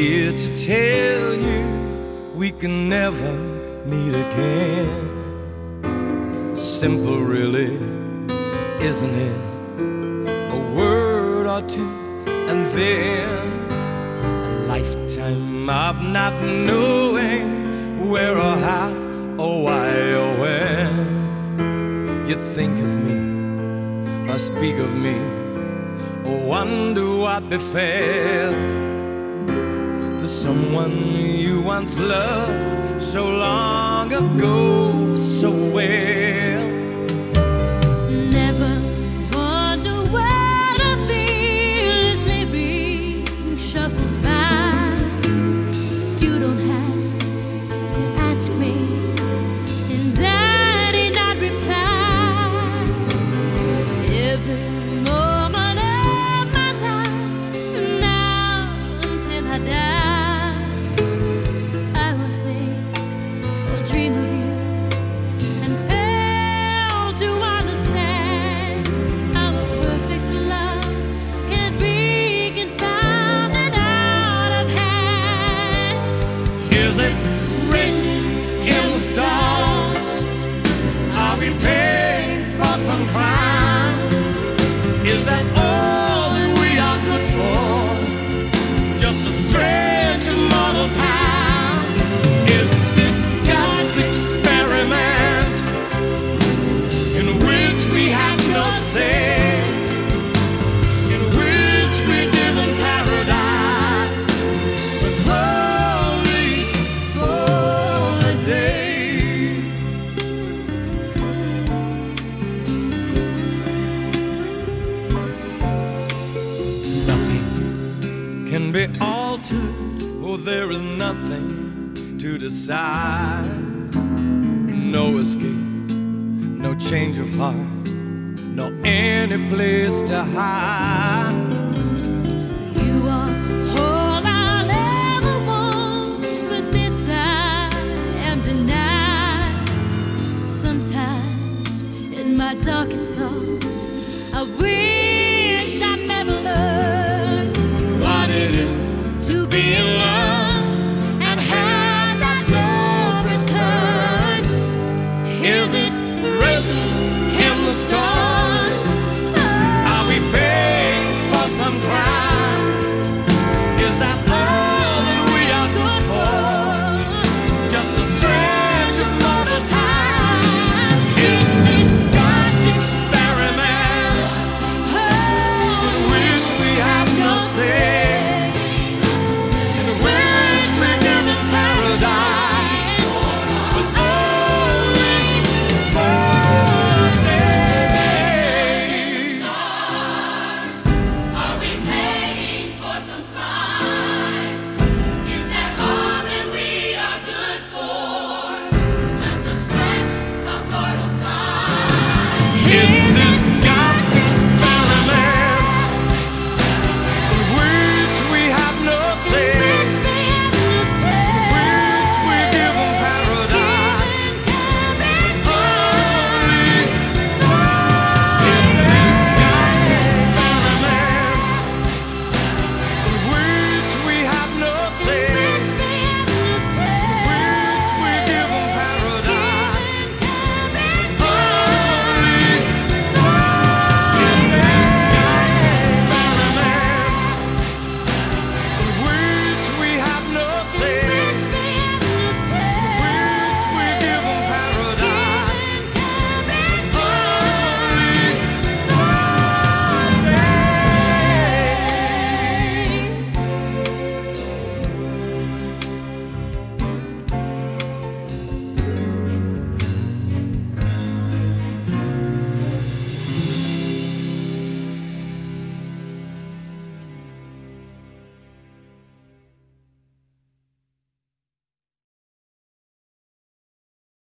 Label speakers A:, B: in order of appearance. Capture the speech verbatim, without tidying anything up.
A: here to tell you we can never meet again. Simple, really, isn't it? A word or two, and then a lifetime of not knowing where or how or why or when. You think of me or speak of me or wonder what befell to someone you once loved so long ago so well.
B: Never wonder what I feel as living shuffles by. You don't have to ask me, and I did not reply. Every moment of my life, now until I die, I will think or dream of you and fail to understand how a perfect love can be confounded out of hand.
A: Is it written in the stars? Are we paid for some crime? Is that all that we are good for? Just a strange mortal time? Is this God's experiment in which we have no say, in which we live in paradise, but only for a day? Nothing can be altered, oh, there is nothing to decide. No escape, no change of heart, no any place to hide.
B: You are all I'll ever want, but this I am denied. Sometimes in my darkest thoughts, I wish I never learned what it is to be in love.